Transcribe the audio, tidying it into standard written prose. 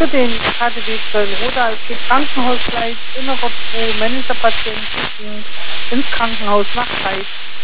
für den KTW Köln-Roda. Es geht Krankenhausleid, innerer Pro, männlicher Patient ins Krankenhaus nach Leid.